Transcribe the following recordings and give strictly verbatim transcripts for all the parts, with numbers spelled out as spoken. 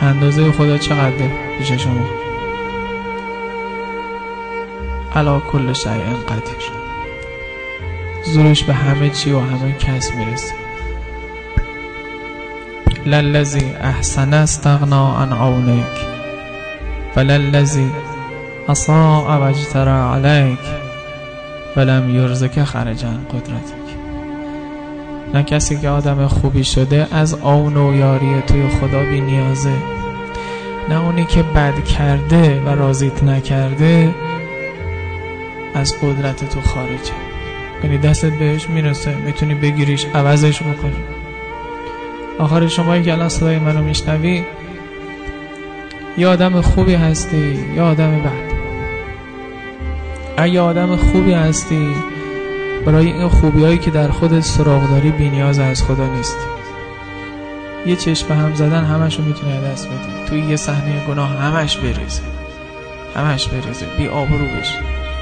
اندازه خدا چقدره پیش شما؟ علی کل شیء قدیر. زورش به همه چی و همه کس میرسه. للذی احسن استغنا عن عونک وللذی اساء واجترى علیک ولم یرزق خرج عن قدرتک. نه کسی که آدم خوبی شده از عون و یاری توی خدا بی نیازه، نه اونی که بد کرده و راضیت نکرده از قدرت تو خارجه. یعنی دستت بهش میرسه، میتونی بگیریش، عوضش بکنی. آخر شمایی که الان صدای منو میشنوی یا آدم خوبی هستی یا آدم بد. اگه آدم خوبی هستی برای این خوبی هایی که در خودت سراغ داری بی نیاز از خدا نیستی. یه چشم به هم زدن همش رو میتونی دست بدی. توی یه صحنه گناه همش بریزه همش بریزه بی آبرو بشی.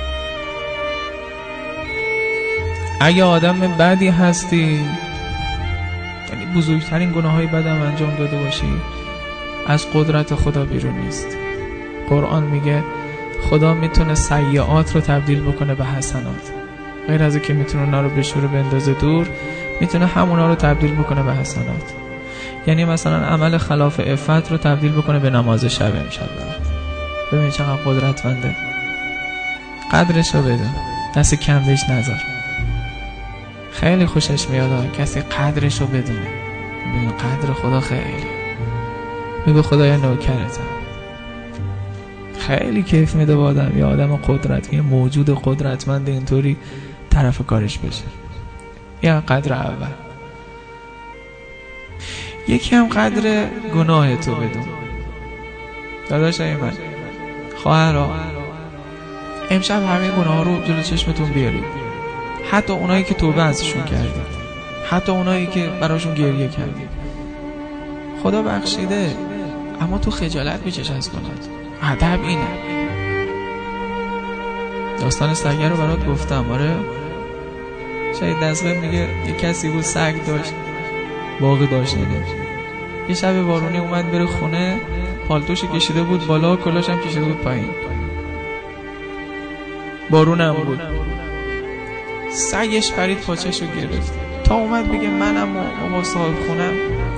اگه آدم بدی هستی، یعنی بزرگترین گناه های بدم انجام داده باشی، از قدرت خدا بیرون نیست. قرآن میگه خدا میتونه سیئات رو تبدیل بکنه به حسنات. غیر از اینکه میتونه اونا رو بشوره بندازه دور، میتونه همونا رو تبدیل بکنه به حسنات. یعنی مثلا عمل خلاف عفت رو تبدیل بکنه به نماز شب امشب. ببین چقدر قدرتمنده. قدرش رو بده، دست کم بهش نذار. خیلی خوشش میاد کسی قدرش رو بدونه. ببین قدر خدا خیلی، میگه خدایا نوکرتم. خیلی کیف میده با آدم یا آدم قدرت، یه موجود قدرتمند اینطوری طرف کارش بشه. یا قدر اول. یکی هم قدر گناه تو بدون. داداش من خواهرها امشب همه گناه رو جلو چشمتون بیارید، حتی اونایی که توبه ازشون کردید، حتی اونایی که براشون گریه کردید. خدا بخشیده، اما تو خجالت میکش از گناهت. ادب اینه. داستان سگه رو برات گفتم. آره شاید دستگاه میگه یه کسی بود سگ داشت، باقی داشت نمیشه. یه شب بارونی اومد بره خونه، پالتوش کشیده بود بالا، کلاش هم کشیده بود پایین، بارون هم بود. سگش پرید پاچشو گرفت، تا اومد بگه منم و بابا صاحب خونم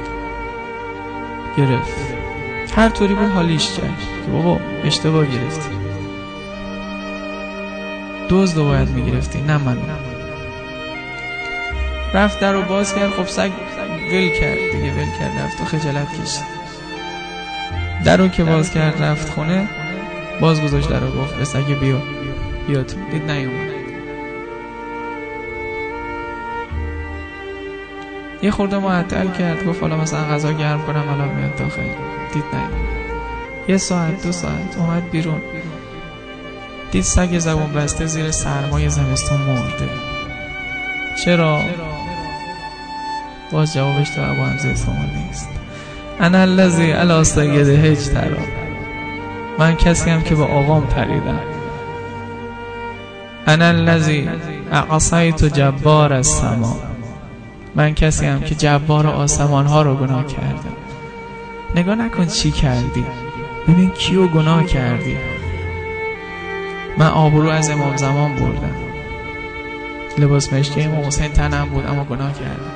گرفت. هر طوری بود حالیش کرد که بابا اشتباه گرفتی، دزد رو باید میگرفتی نه منو. رفت در رو باز کرد، خب سگ ول کرد دیگه، ول کرد رفت و خجالت کشید. در رو که باز کرد رفت خونه، باز گذاشت در رو، گفت به سگ بیا بیا تو. دید نیومد. یه خورده معطل کرد، گفت حالا مثلا غذا گرم کنم الان میاد داخل. دید نیومد. یه ساعت دو ساعت اومد بیرون، دید سگ زبون بسته زیر سرمای زمستون مرده. چرا؟ باز جوابش تو ابو حمزه اصفهانی نیست. انا الذی علی سیده اجتری. من کسی هم که به آقام پریدم. انا الذی عصیت جبار السما. من کسی هم که جبار آسمان ها رو گناه کردم. نگاه نکن چی کردی، ببین کیو گناه کردی. من آبرو از امام زمان بردم، لباس مشکی امام حسین تنم بود اما گناه کردم.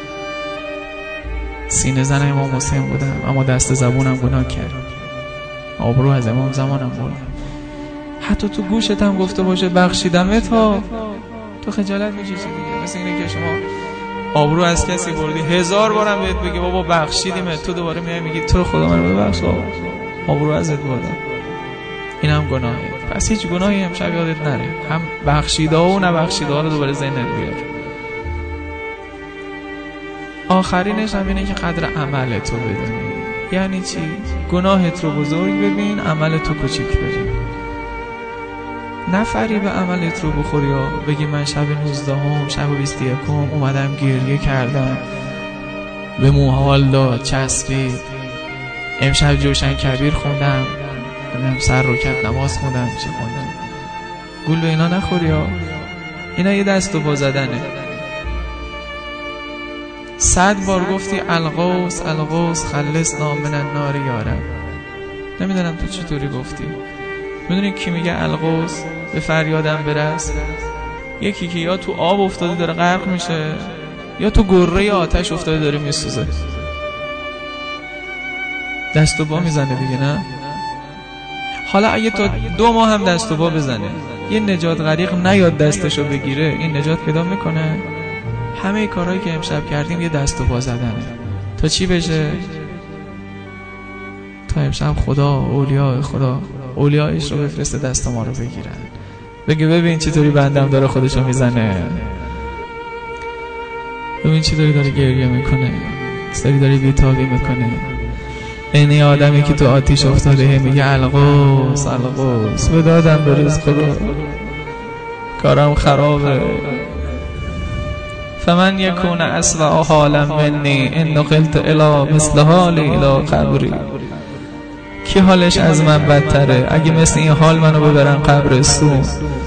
سینه زن امام حسین بودم اما دست زبونم گناه کردم. آبرو از امام زمانم بردم. حتی تو گوشت هم گفته باشه بخشیدمت ها، تو خجالت میکشی دیگه. مثل اینه که شما آبرو از کسی بردی، هزار بارم بهت بگه بابا بخشیدیم، تو دوباره میای میگی تو خدا منو ببخش، آبرو ازت بردم. این هم گناهه. پس هیچ گناهی امشب یادت نره، هم بخشیده و نبخشیده ها رو دوباره ذهنت بیار. آخرینش هم اینه که قدر عملت رو بدونی. یعنی چی؟ گناهت رو بزرگ ببین، عملت رو کوچیک ببین. نفری به عملت رو بخوری یا بگی من شب نوزدهم شب بیست و یکم اومدم گریه کردم، به موحال داد چسبید، امشب جوشن کبیر خوندم، ببینم سر رکعت نماز خوندم، چی خوندم. گول به اینا نخوری ها. اینا یه دست و پا زدنه. صد بار گفتی الغوث الغوث خلصنا من النار یا رب. نمیدونم تو چطوری گفتی. میدونی کی میگه الغوث به فریادم برس؟ یکی که یا تو آب افتاده داره غرق میشه یا تو گره آتش افتاده داره میسوزه. دست و پا میزنه دیگه، نه؟ حالا اگه تا دو ماه هم دست و پا بزنه یه نجات غریق نیاد دستشو بگیره، این نجات پیدا میکنه؟ همه کارهایی که امشب کردیم یه دست و پا زدنه. تا چی بشه؟ تا امشب خدا اولیاء خدا اولیاءش رو بفرسته دست ما رو بگیرن، بگه ببین چطوری بندم داره خودشو میزنه، ببین چطوری داره گریه میکنه، چطوری داره بیتابی میکنه. این آدمی که تو آتیش افتاده میگه الغوث الغوث به دادم برس خدا، کارم خرابه. فمن یکون اسوأ حالا منی ان نقلت الی مثل حالی الی قبری. کی حالش از من بدتره اگه مثل این حال منو ببرن قبرستون؟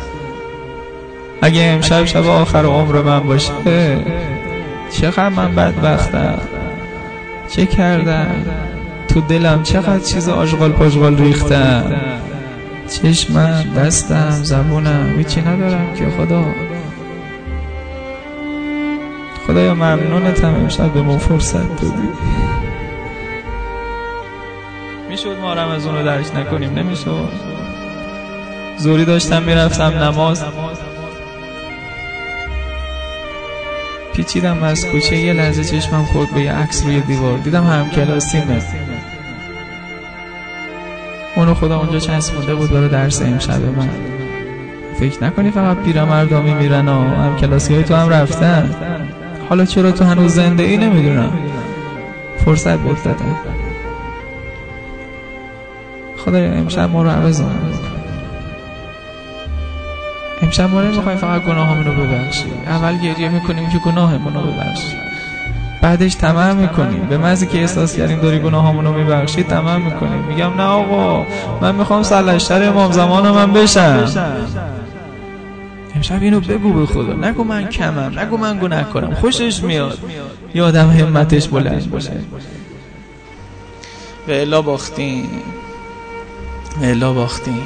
اگه امشب شب آخر عمر من باشه چقدر من بدبختم، چه کردم تو دلم، چقدر چیز آشغال پاشغال ریختم، چشمم دستم زبونم هیچی ندارم که خدا. خدایا ممنونتم امشب به ما فرصت دادی. میشد ما رمضان رو درش نکنیم؟ نمیشد. زوری داشتم میرفتم نماز، پیچیدم از کوچه، یه لحظه چشمم خورد به یه عکس روی دیوار، دیدم همکلاسیمه. اونو خدا اونجا چسبونده بود برای درس امشب من. فکر نکنی فقط پیرمردا میمیرن و همکلاسی های تو هم رفتن. حالا چرا تو هنوز زنده ای نمیدونم، فرصت بهت دادم. خدایا امشب ما رو عوض کن. امشب ما نمیخوایم فقط گناهامون رو ببخشی. اول گریه میکنیم که گناهمون رو ببخشی، بعدش طمع میکنیم به محضی که احساس کردیم داری گناهامون رو میبخشی طمع میکنیم، میگم نه آقا من میخوام سلشتر امام زمان من بشم. امشب اینو بگو به خدا، نگو من کمم، نگو من گناه کنم. خوشش میاد یه آدم همتش بلند باشه. و الا باختیم، و الا باختیم.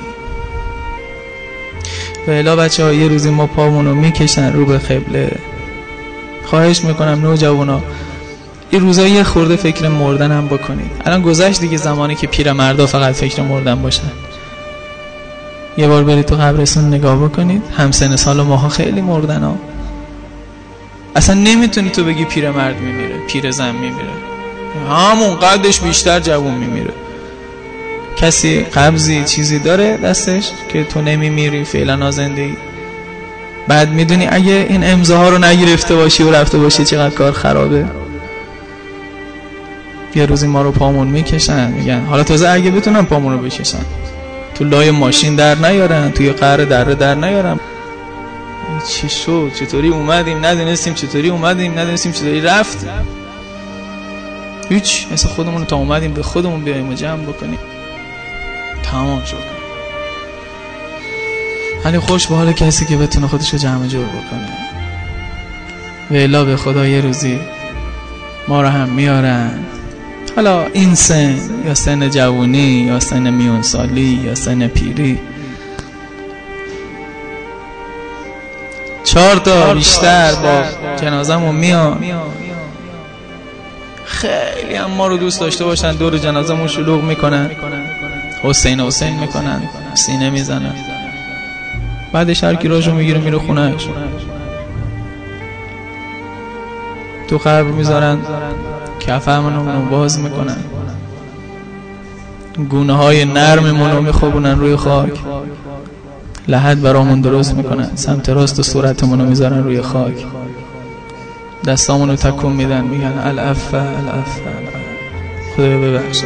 و الا بچه ها یه روزی ما پامونو میکشن رو به قبله. خواهش میکنم نوجوانا این روزا یه خورده فکر مردن هم بکنید. الان گذشت دیگه زمانی که پیرمردا فقط فکر مردن باشن. یه بار برید تو قبرستون نگاه بکنید، همسن سال ماها خیلی مردن ها. اصلا نمیتونی تو بگی پیرمرد میمیره، پیرزن میمیره، همون قدش بیشتر جوون میمیره. کسی قبضی چیزی داره دستش که تو نمیمیری فعلا نازنده؟ بعد میدونی اگه این امضاها رو نگرفته باشی و رفته باشی چقدر کار خرابه. یه روزی ما رو پامون میکشن، میگن حالا تازه اگه بتونن پامون رو بکشن تو لای ماشین در نیارن، توی قعر دره در نیارن. چی شد؟ چطوری اومدیم ندونستیم، چطوری اومدیم ندونستیم، چطوری رفت. هیچ، مثل خودمون تا اومدیم به خودمون بیاییم و جمع بکنیم، تمام شد. حالی خوش به حال کسی که بتونه خودشو جمع جور بکنه. و الا به خدا یه روزی ما رو هم میارن، حالا این سن یا سن جوانی یا سن میون سالی یا سن پیری، چهار تا بیشتر با جنازمون میان. خیلی هم ما رو دوست داشته باشن، دور جنازمون شلوغ میکنن، حسین حسین میکنن، سینه میزنن. بعدش هر کی راجو میگیره میره خونهش، تو قبر میذارن، کفنمون رو باز میکنن، گونه های نرممون رو میخوابونن روی خاک، لحد برامون درست میکنن، سمت راست صورتمون رو میذارن روی خاک، دستامون رو تکون میدن، میگن العفو العفو خدایا ببخش.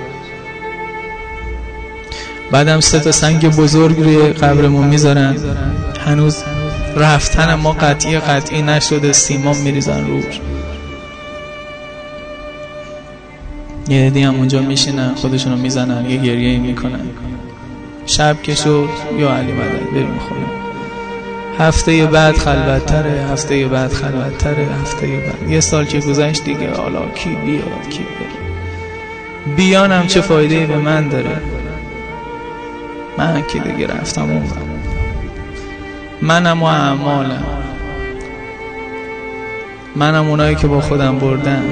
بعدم سه تا سنگ بزرگ روی قبرمون میذارن، هنوز رفتن ما قطعی قطعی نشده، سیمان میریزن روش. یه عده‌ای هم اونجا میشینن خودشونو میزنن، یه گریه میکنن. شب که شد یا علی مدد بریم خونه. هفته بعد خلوت‌تره، هفته بعد خلوت‌تره، هفته بعد یه سال که گذشت دیگه حالا کی بیاد کی بره، بیانم چه فایده‌ای به من داره، من که دیگه رفتم اون منم و اعمالم، منم اونایی که با خودم بردم.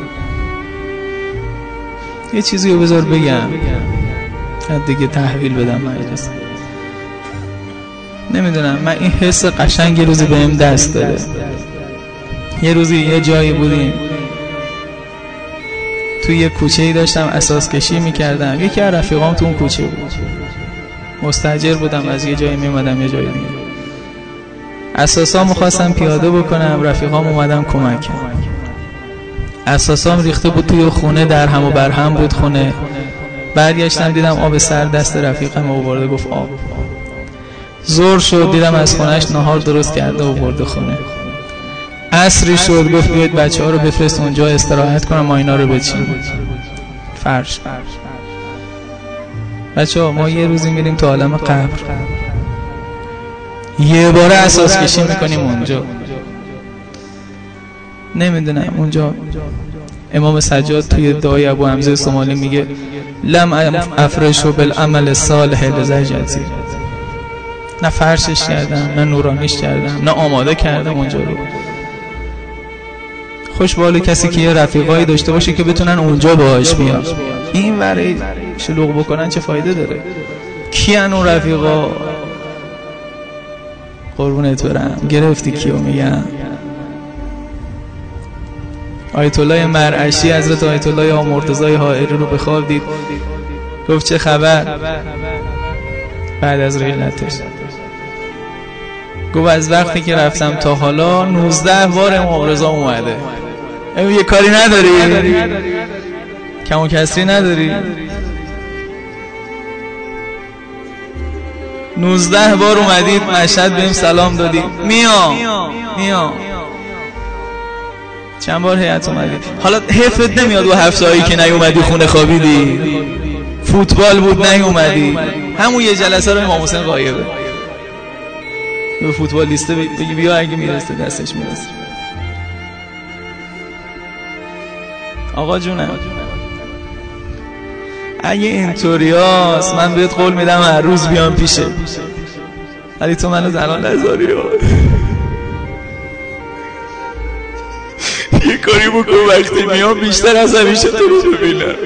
یه چیزی رو بذار بگم دیگه تحویل بدم مجلس. نمیدونم، من این حس قشنگ یه روزی بهم دست داده. یه روزی یه جایی بودیم توی یه کوچه‌ای داشتم اساس کشی میکردم، یکی از رفیقام تو اون کوچه بود، مستاجر بودم، از یه جایی میومدم یه جایی دیگه، اساسام می‌خواستم پیاده بکنم، رفیقام اومدن کمک کردن، اساسام ریخته بود توی خونه، در هم و بر هم بود خونه. برگشتم دیدم آب سر دست رفیقم آورده، گفت آب. ظهر شد دیدم از خونه‌اش نهار درست کرده و برده خونه. عصری شد گفت بیاید بچه‌ها رو بفرست اونجا استراحت کنم ما اینا رو بچینیم فرش. بچه‌ها ما یه روزی میریم تو عالم قبر، یه باره اساس کشی میکنیم اونجا. نمیدونم اونجا امام سجاد توی دعای ابو حمزه صومالی میگه لم افرشو بالعمل الصالح لزوجتی، نه فرشش کردم نه نورانیش کردم نه آماده کردم اونجا رو. خوش باله کسی که یه رفیقایی داشته باشه که بتونن اونجا باهاش بیان، این وری شلوغ بکنن چه فایده داره؟ کیان اون رفیقا؟ قربونت برم، گرفتی کیو میگم؟ آیت الله مرعشی حضرت آیت الله آمرتضای حائری رو به خواب دید، گفت چه خبر بعد از رحلتش؟ گفت از وقتی که رفتم تا حالا نوزده بار مبارزا اومده. امو یه کاری نداری؟ کم و کسری نداری؟ نوزده بار اومدید مشهد بهم سلام دادی، میام میام. چند بار هیئت اومدی؟ حالا حیفت نمیاد و هفته هایی که نیومدی خونه خوابیدی، فوتبال بود نیومدی، همون یه جلسه رو امام حسین غایبه، به فوتبال لیسته بگی بیا اگه میرسه دستش میرسه. آقا جونم اگه اینطوری هست من بهت قول میدم هر روز بیام پیشه، ولی تو منو زنان نذاری. یه کاری بکن وقتی میام بیشتر از همیشه تو رو ببینم.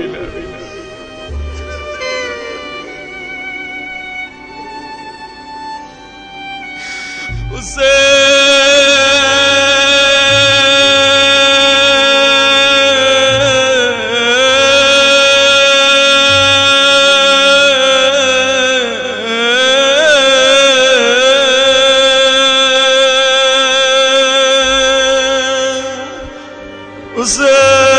حسین